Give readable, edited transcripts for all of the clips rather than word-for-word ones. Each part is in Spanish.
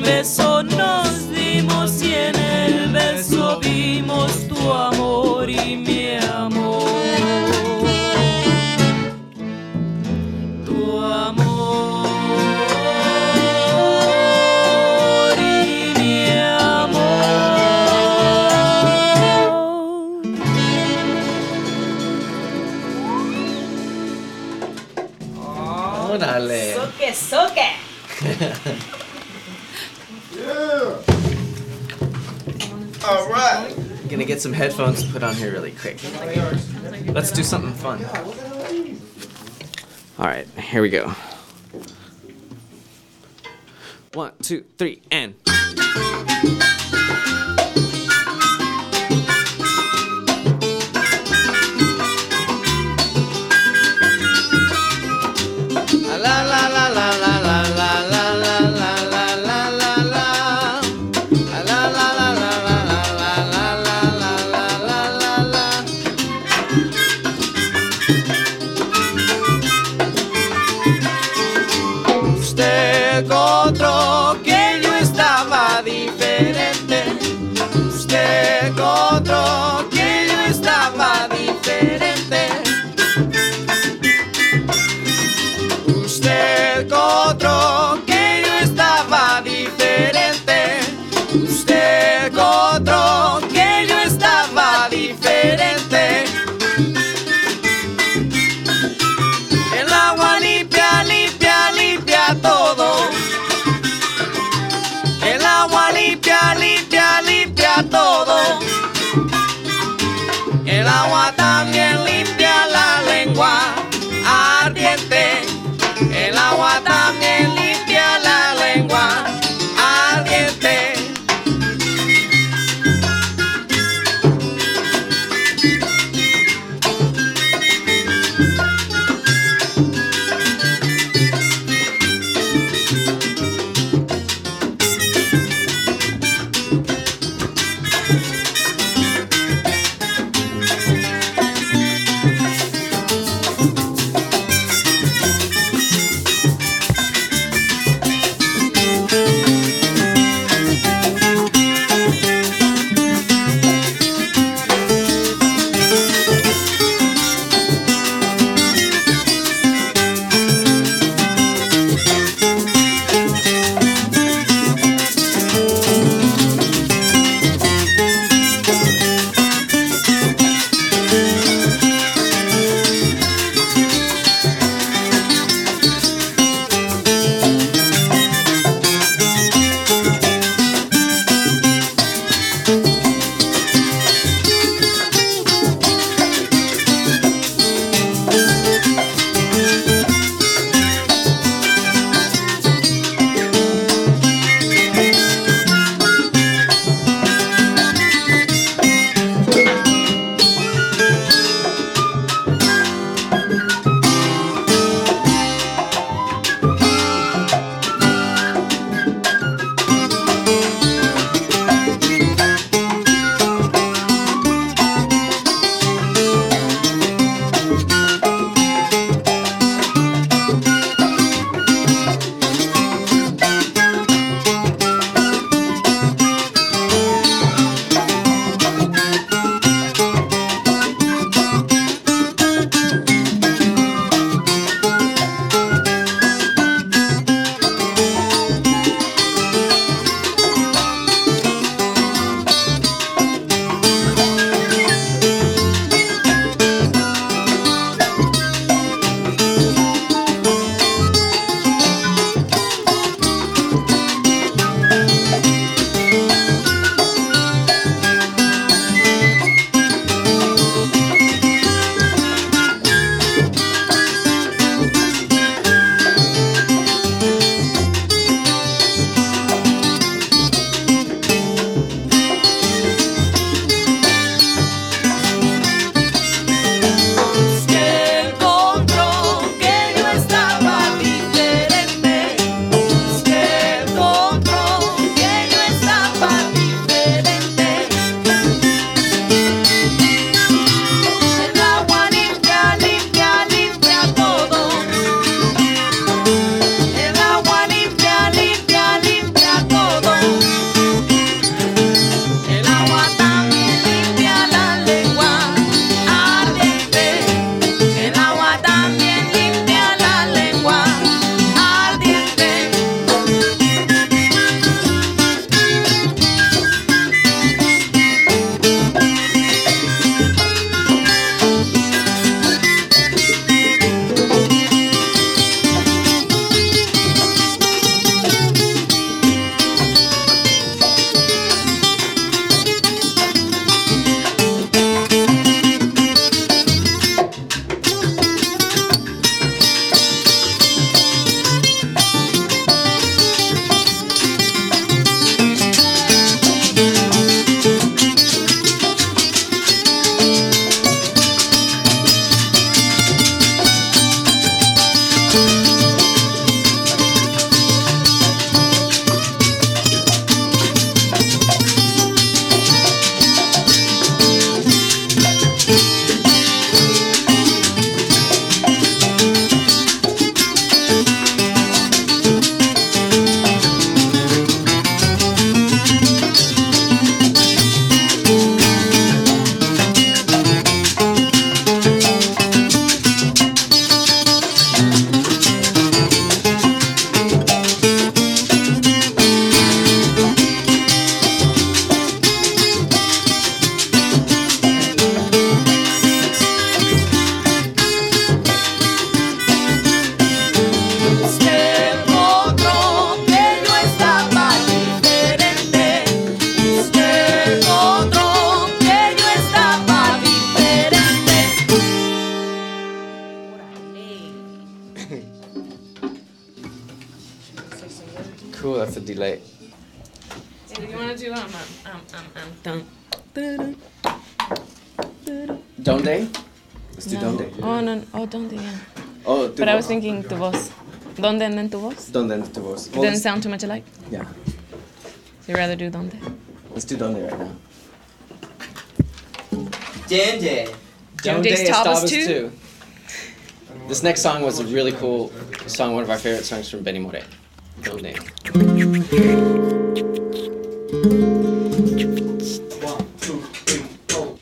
beso nos dimos y en el beso vimos tu amor y mi amor. Tu amor y mi amor. Órale. Soque, soque. All right. I'm gonna get some headphones to put on here really quick. Let's do something fun. All right, here we go. 1, 2, 3, and. La la la la la la la la la la la la la la. La la la la la la la la la la la la la. Usted encontró que yo estaba diferente. Usted encontró que yo estaba diferente. Usted encontró que yo estaba diferente. Usted encontró que yo estaba diferente. El agua limpia, limpia, limpia todo. El agua limpia, limpia, limpia todo. El agua también limpia la lengua ardiente. El agua también limpia la lengua ardiente. late. Do you want to do dun? ¿Dónde? Let's do ¿dónde? Oh, no. Oh, ¿dónde? Yeah. Oh, But I was thinking tu voz. ¿Dónde and then tu voz? ¿Dónde en tu voz? It didn't sound too much alike. Yeah. So you'd rather do ¿dónde? Let's do ¿dónde right now. ¿Dónde? ¿Dónde estabas tú? This next song was a really cool song, one of our favorite songs from Benny Moré. ¿Dónde? 1, 2, 3, 4.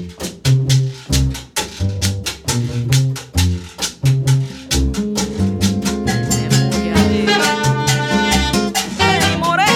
Benny Moré.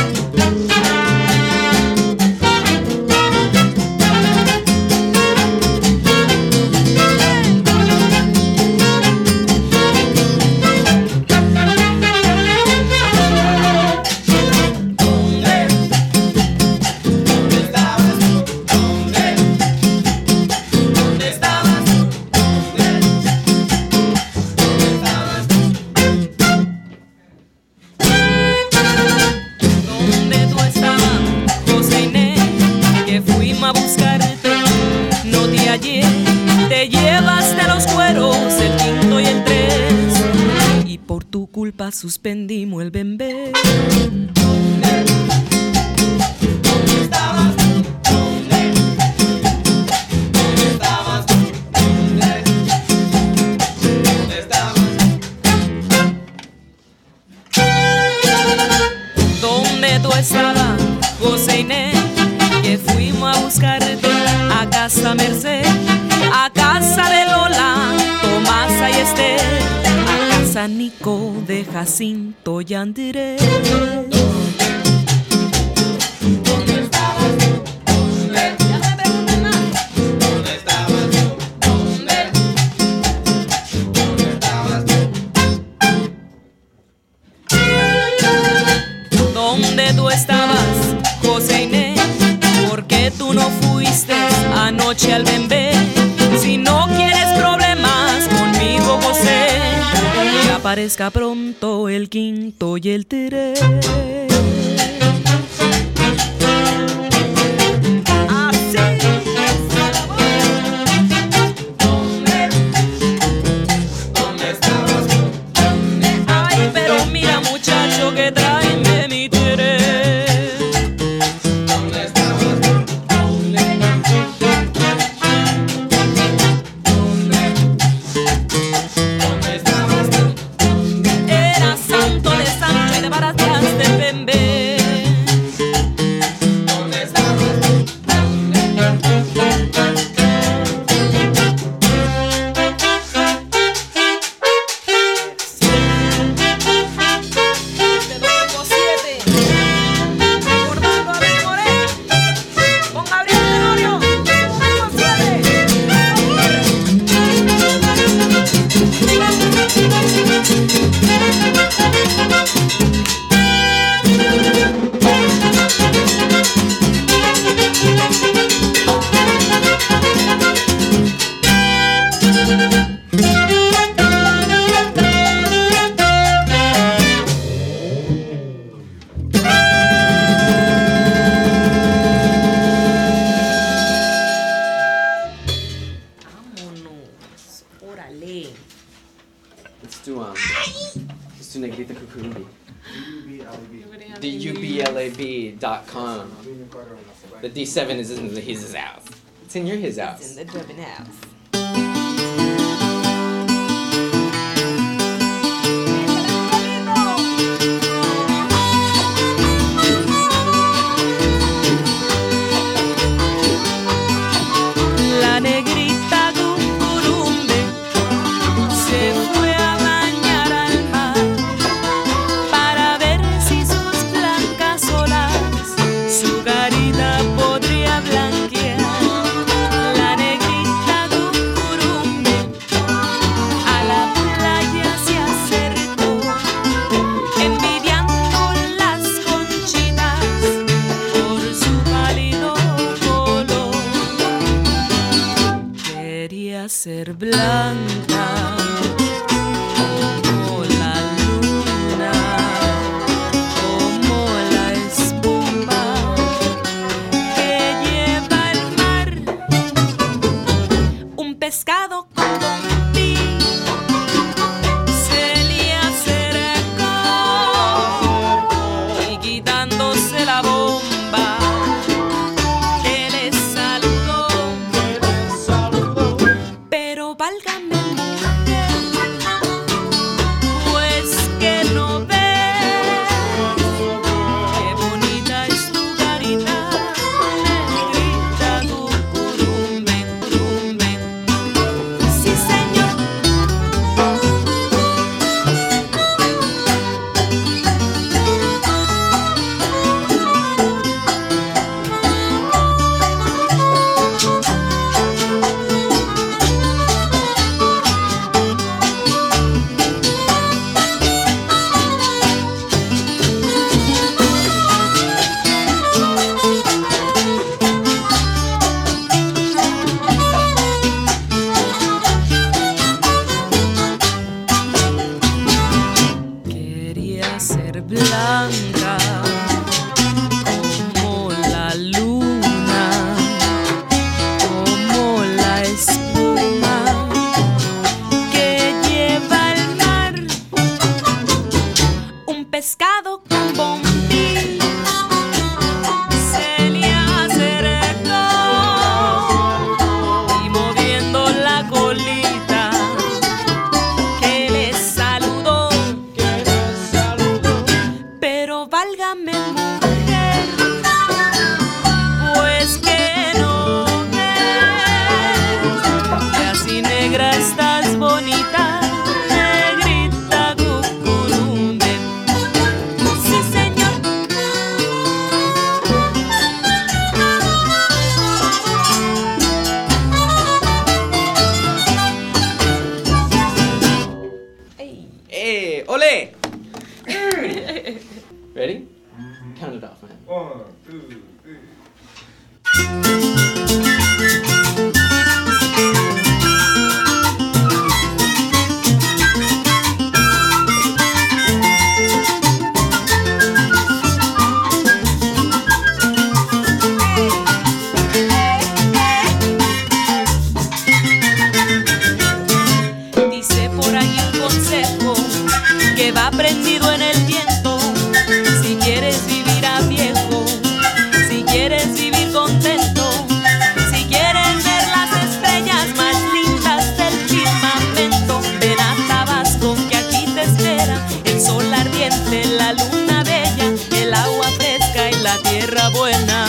¿Dónde tú estabas, José Inés? Que fuimos a buscarte, no te hallé. Te llevaste los cueros, el quinto y el 3. Y por tu culpa suspendimos el bembé. ¿Dónde tú estabas, José Inés? Que fuimos a buscarte a casa Merced, a casa de Lola, Tomasa y Esther, a casa Nico de Jacinto y Andrés. Ya no me pregunten más. ¿Dónde tú estabas, José Inés? ¿Por qué tú no fuiste anoche al bembé? Si no quieres problemas conmigo, José, que aparezca pronto el quinto y el 3. Así. Ay, pero mira, muchacho, que tráeme mi Tere. Era santo de Sancho y de Baratas de Bembé. Te doy el 7. Recordando a Benny Moré. Con Gabriel Tenorio. El 7. Vámonos. Órale. Let's do Negrita Cucurubi. DUBLAB.com. The D7 is in his house. It's in his house. It's in the Durbin house. La negrita Cucurumbe se fue a bañar al mar para ver si sus blancas olas su garita podría blanquear. La negrita Cucurumbe a la playa se acercó, envidiando las conchitas por su pálido color. Quería ser blanca como la luna, como blanca como la luna, como la espuma que lleva al mar un pescado con bombín. Se le acercó y moviendo la colita que le saludó, pero válgame mujer, pues que no ves que así negra estás bonita, negrita cucurumbe. Sí, señor. Ole! Ready? Count it off, man. 1, 2, 3. Dice por ahí un consejo que va prendido en el viento. Si quieres vivir a viejo, si quieres vivir contento, si quieres ver las estrellas más lindas del firmamento, ven a Tabasco que aquí te espera el sol ardiente, la luna bella, el agua fresca y la tierra buena.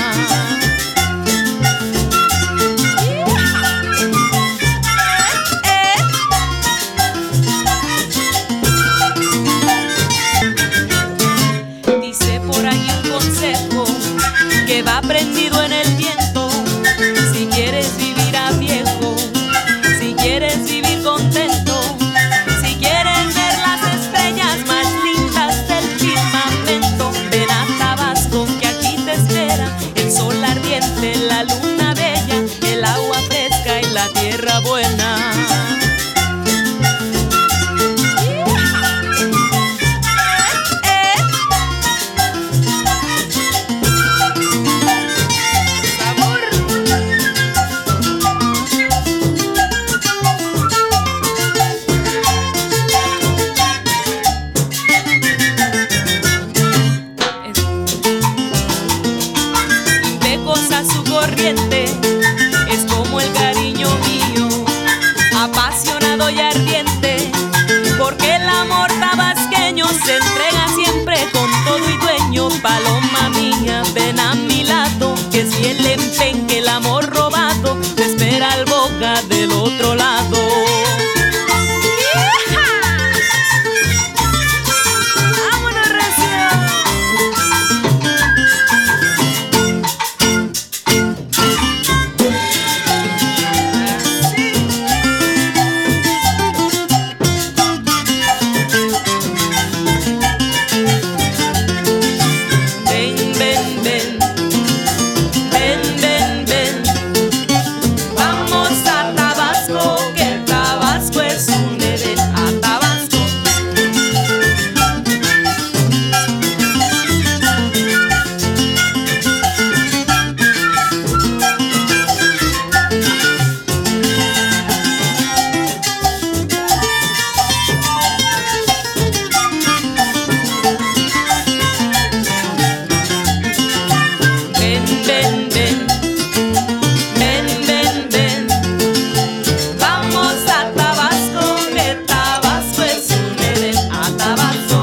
Dice por ahí un consejo que va prendido en el viento. Si quieres vivir a viejo, si quieres vivir contento, si quieres ver las estrellas más lindas del firmamento, ven a Tabasco que aquí te espera el sol ardiente, la luna bella, el agua fresca y la tierra buena. De cosa su corriente es como el cariño mío, apasionado y ardiente, porque el amor tabasqueño se entrega siempre con todo y dueño. Paloma mía, ven a mi lado, que si el empenque, el amor robado, te espera al boca del otro lado. ¡Vámonos, recio! Ven, ven, ven, ven, ven, ven. Vamos a Tabasco, que Tabasco es un Edén. A Tabasco. Ven, ven, ven, ven, ven, ven. Vamos a Tabasco, que Tabasco es un Edén. A Tabasco.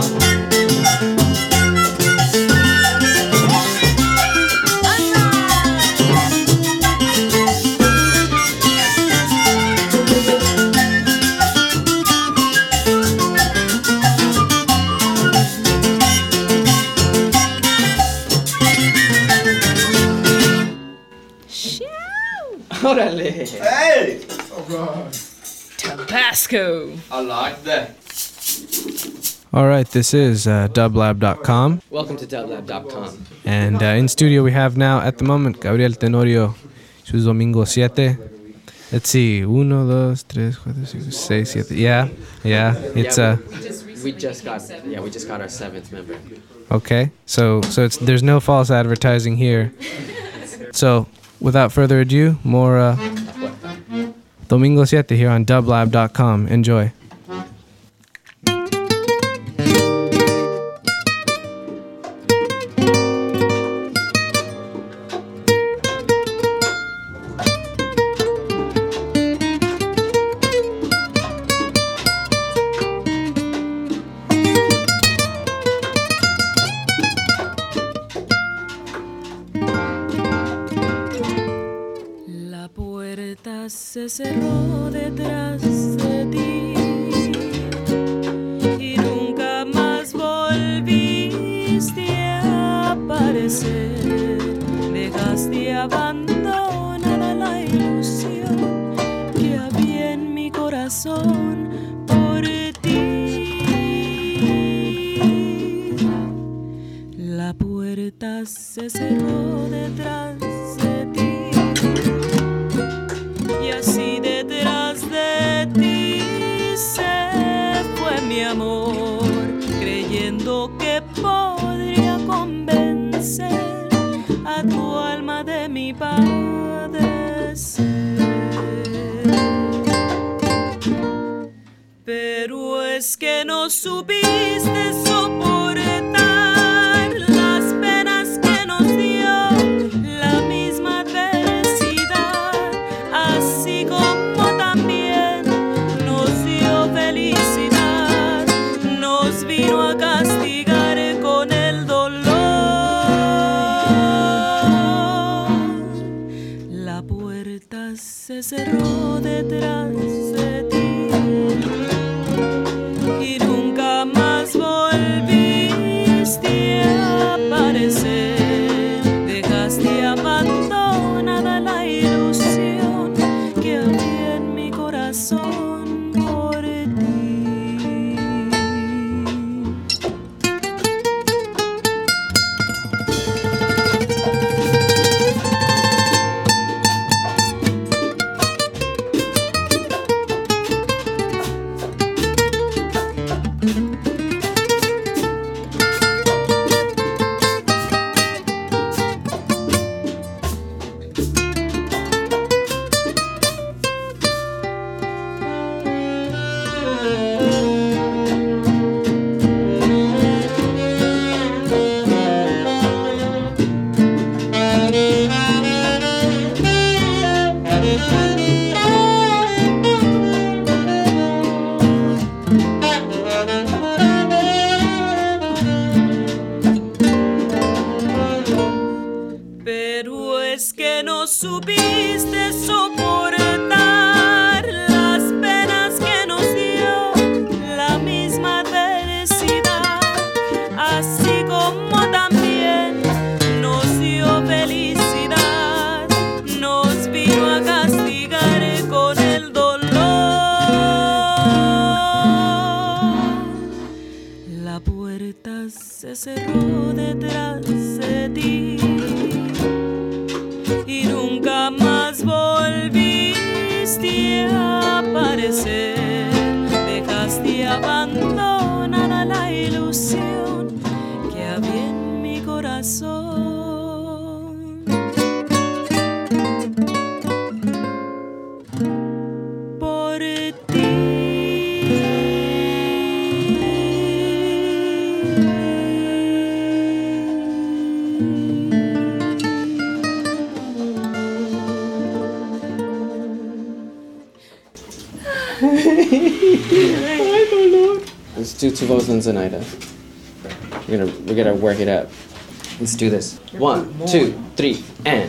Órale! Hey! Oh god. Tabasco. I like that. All right, this is dublab.com, Welcome to dublab.com. and in studio we have now at the moment Gabriel Tenorio, su domingo 7. Let's see, 1, 2, 3, 4, 5, 6, 7. Yeah, it's we just got our 7th member. Okay, so there's no false advertising here. So without further ado, more Domingo 7 here on dublab.com. Enjoy. Se cerró detrás de ti y nunca más volviste a aparecer. Dejaste abandonada la ilusión que había en mi corazón por ti. La puerta se cerró detrás de ti. Y así detrás de ti se fue mi amor, creyendo que podría convencer a tu alma de mi padecer. Pero es que no supiste soportar las penas que nos dio la misma adversidad, así como también nos dio felicidad, nos vino a castigar con el dolor. La puerta se cerró detrás de ti y nunca más volviste a aparecer. Dejaste abandonada la ilusión que había en mi corazón por ti. Pero es que no supiste soportar las penas que nos dio la misma adversidad, así como también nos dio felicidad, nos vino a castigar con el dolor. La puerta se cerró detrás de ti y nunca más volviste a aparecer. Dejaste abandonada la ilusión que había en mi corazón por ti. Let's do Two Votes and Zenaida. We're gonna work it up. Let's do this. 1, 2, 3, and.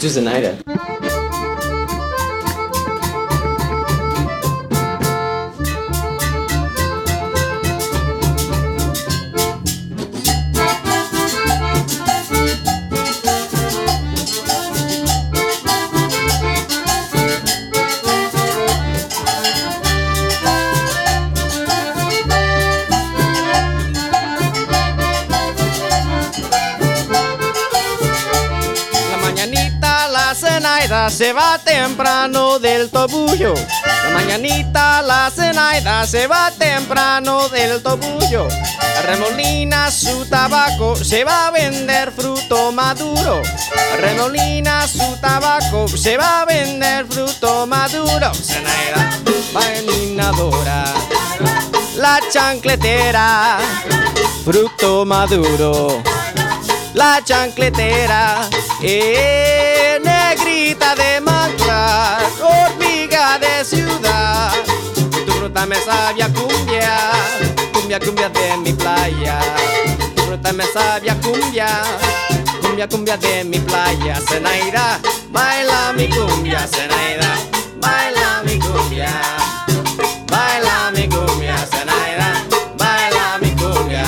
to Zenaida. Zenaida se va temprano del Tobullo. La mañanita la Zenaida se va temprano del Tobullo. Remolina su tabaco, se va a vender fruto maduro. Remolina su tabaco, se va a vender fruto maduro. Zenaida, vainadora, la chancletera, fruto maduro. La chancletera, negrita de manglar, hormiga de ciudad. Tu fruta me sabe a cumbia, cumbia, cumbia de mi playa. Tu fruta me sabe a cumbia, cumbia, cumbia de mi playa. Zenaida, baila mi cumbia, Zenaida, baila mi cumbia. Baila mi cumbia, Zenaida, baila mi cumbia.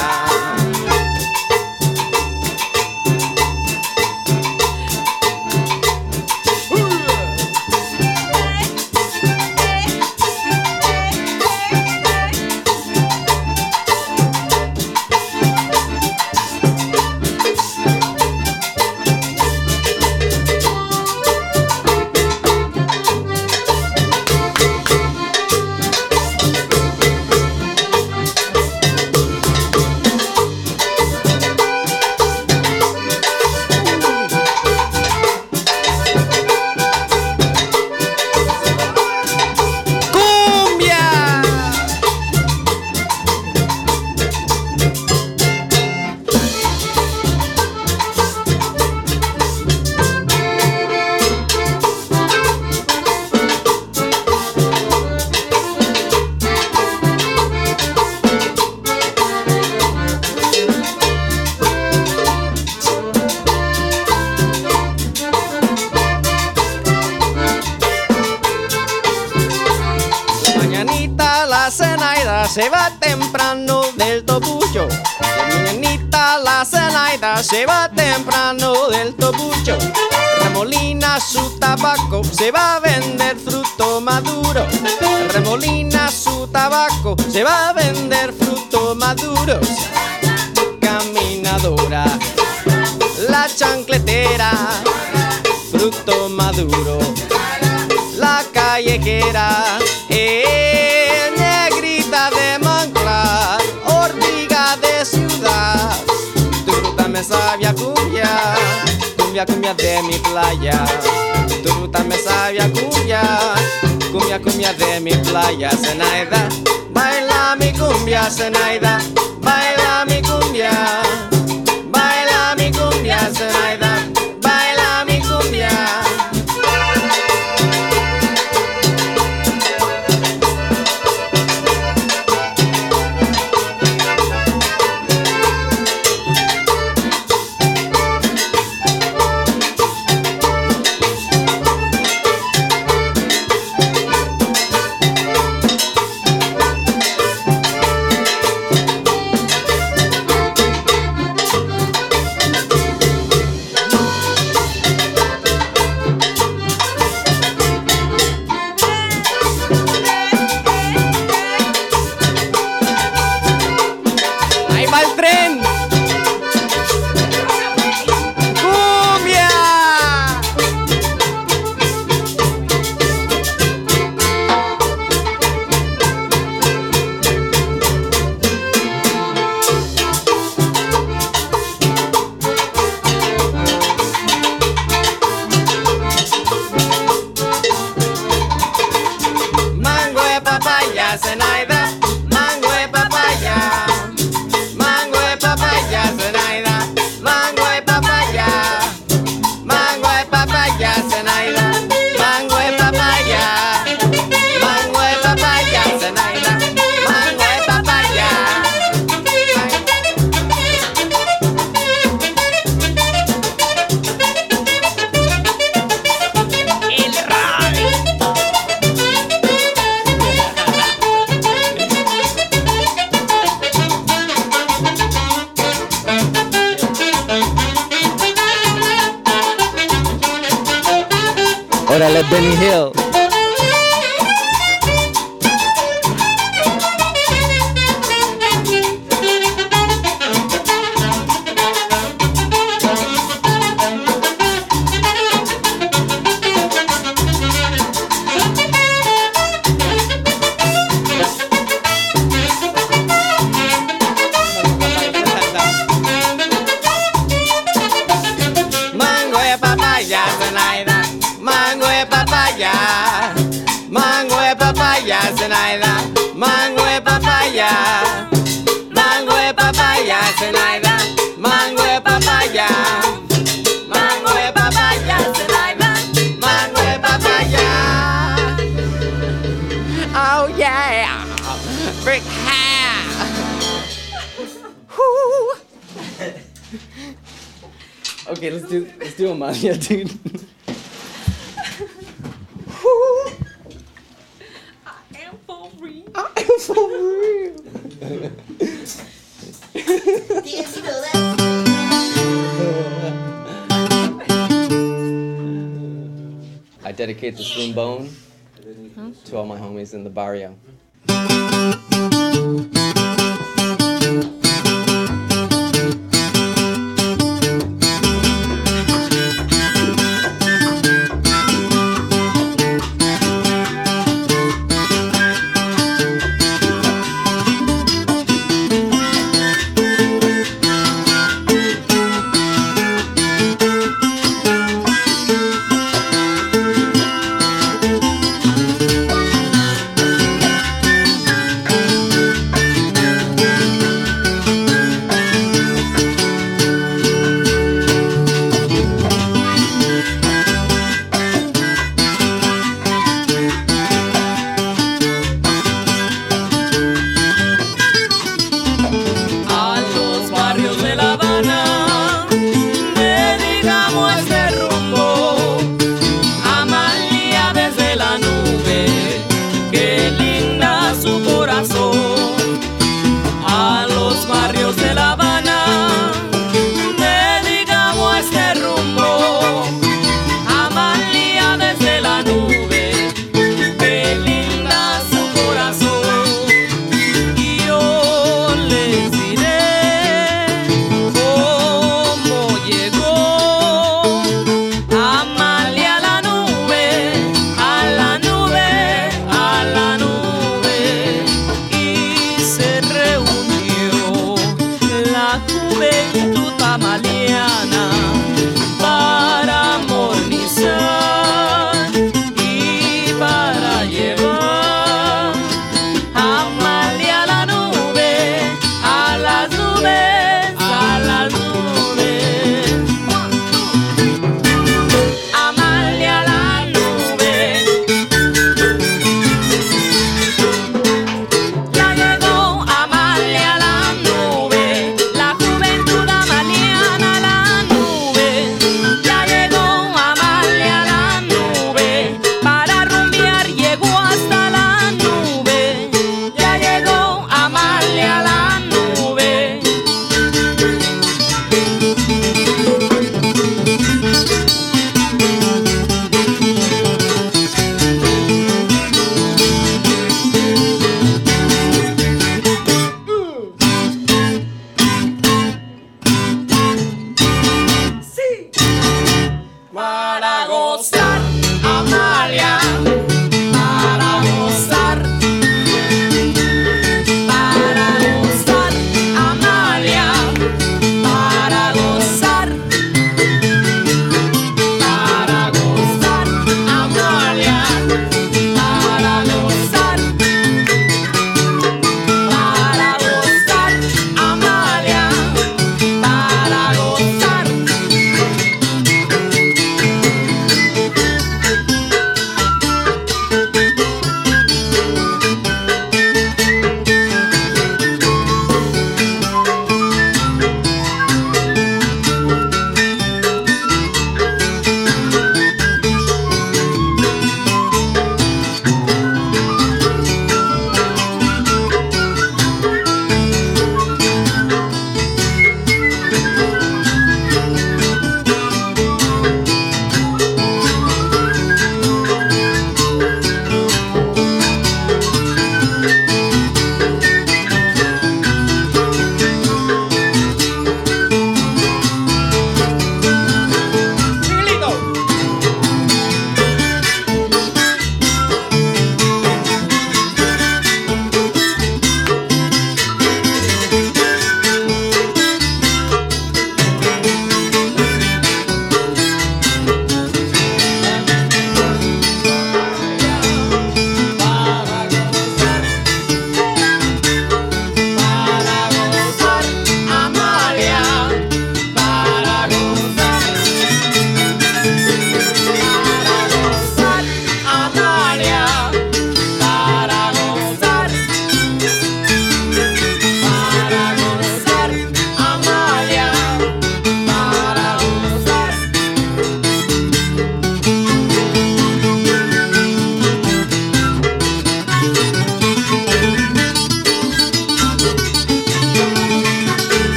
Se va temprano del Tobullo. La mañanita la Zenaida se va temprano del Tobullo. Remolina su tabaco, se va a vender fruto maduro. Remolina su tabaco, se va a vender fruto maduro. Caminadora, la chancletera, fruto maduro. La callejera, negrita de manglar, hormiga de ciudad. Tu fruta me sabe a cumbia, cumbia, cumbia de mi playa. Tu fruta me sabe a cumbia, cumbia, cumbia de mi playa. Zenaida, baila mi cumbia, Zenaida, baila mi cumbia. Baila mi cumbia, Zenaida, baila mi cumbia. Benny Hill. Mango de papaya, Zenaida. Mango de papaya. Mango de papaya, Zenaida. Mango de papaya. Mango de papaya, Zenaida. Mango de papaya. Mango de papaya, Zenaida. Mango de papaya. Oh yeah. Brick hair. Woo. Okay, let's do Amalia, dude. I am for real. I'm for real. I dedicate this room bone to all my homies in the barrio.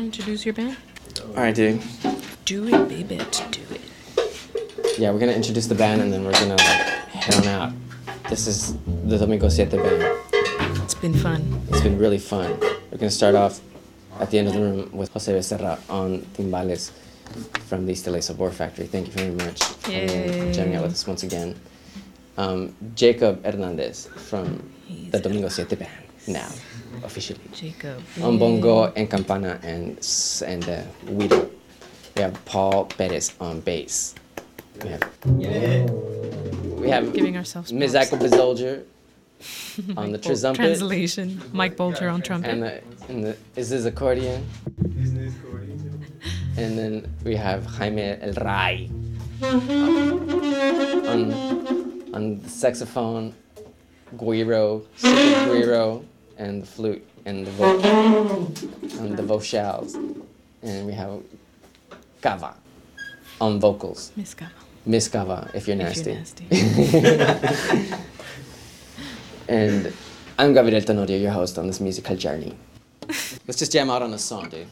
introduce your band? All right, dude. Do it, baby. Do it. Yeah, we're gonna introduce the band and then we're gonna head on out. This is the Domingo Siete band. It's been fun. It's been really fun. We're gonna start off at the end of the room with Jose Becerra on timbales from the Stile Sabor Factory. Thank you very much for jamming out with us once again. Jacob Hernandez from the Domingo Siete band now, officially. Jacob. On bongo and campana and güiro. We have Paul Perez on bass. We have Giving ourselves Ms. props. Jacob Bezolger on the trizumpet. Translation. Mike Bolger on trumpet. And the is this accordion? And then we have Jaime El Ray on the saxophone, güiro, super güiro, and the flute and the vocals. And we have Cava on vocals. Miss Cava, if you're nasty. And I'm Gabriel Tenorio, your host on this musical journey. Let's just jam out on a song, dude.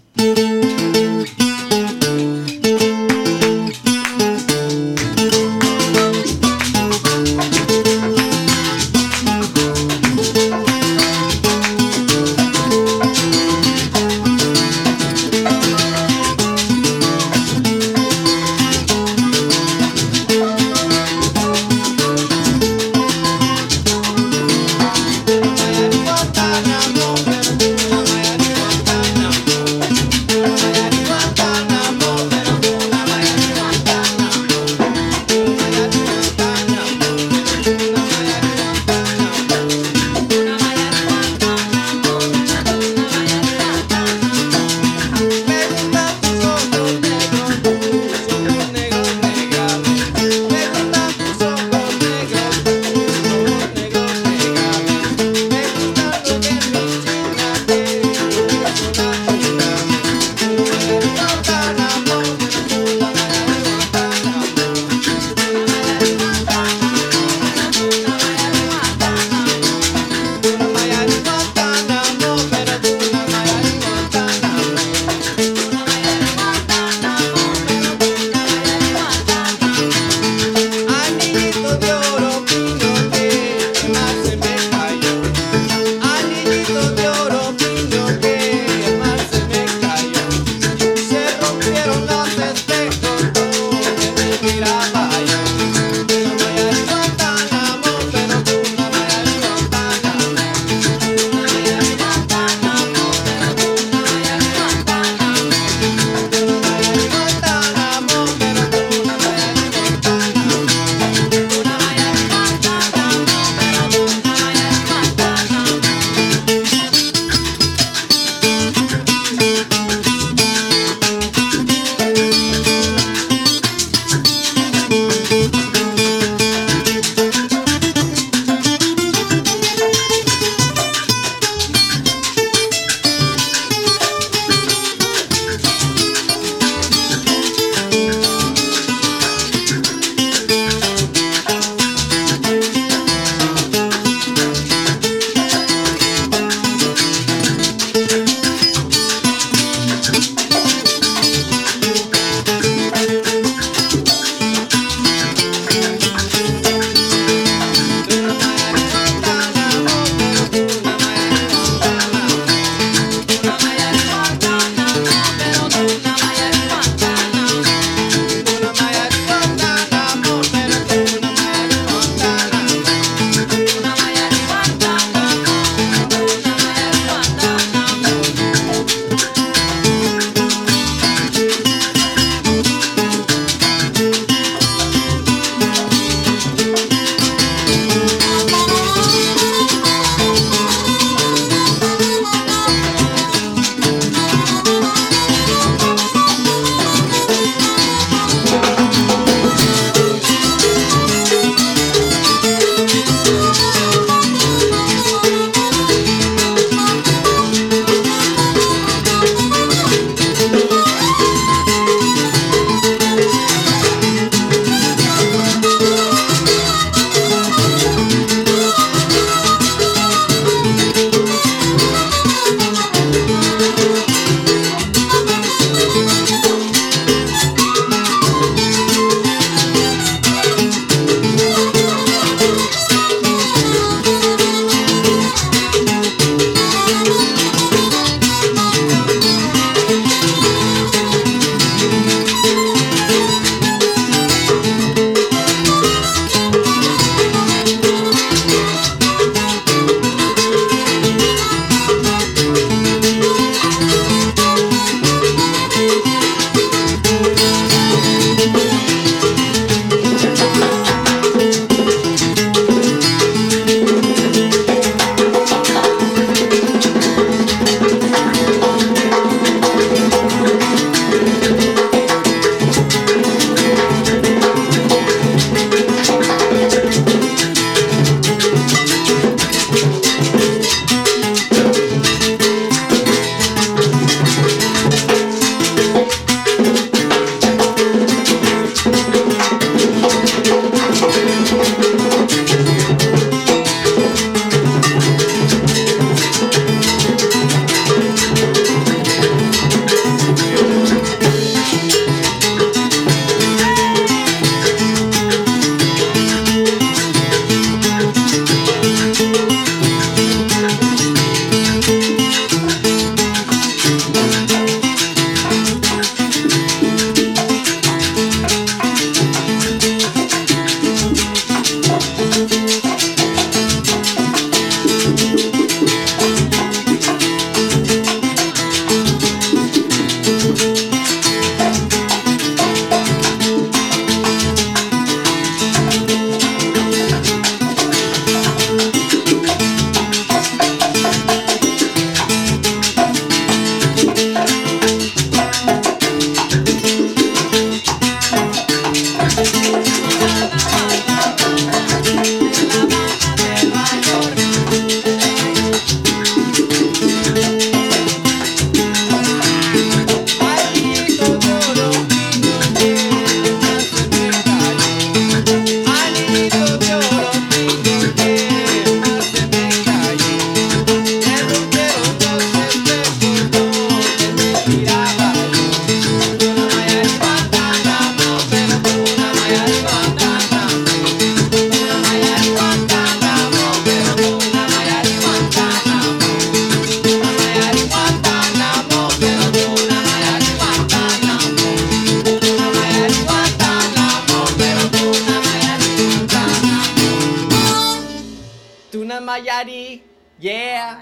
Yeah.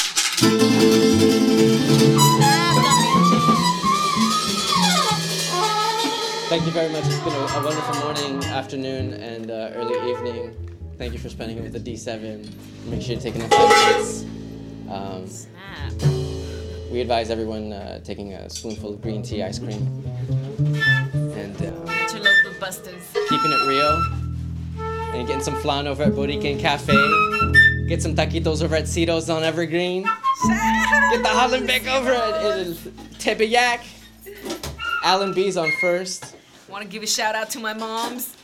Thank you very much. It's been a wonderful morning, afternoon, and early evening. Thank you for spending it with the D7. Make sure you take enough vitamins. We advise everyone taking a spoonful of green tea ice cream. And At your local Busters. keeping it real. And getting some flan over at Borican Cafe. Get some taquitos over at Cito's on Evergreen. Get the Hollenbeck over at Tepeyac. Alan B's on First. Want to give a shout out to my moms?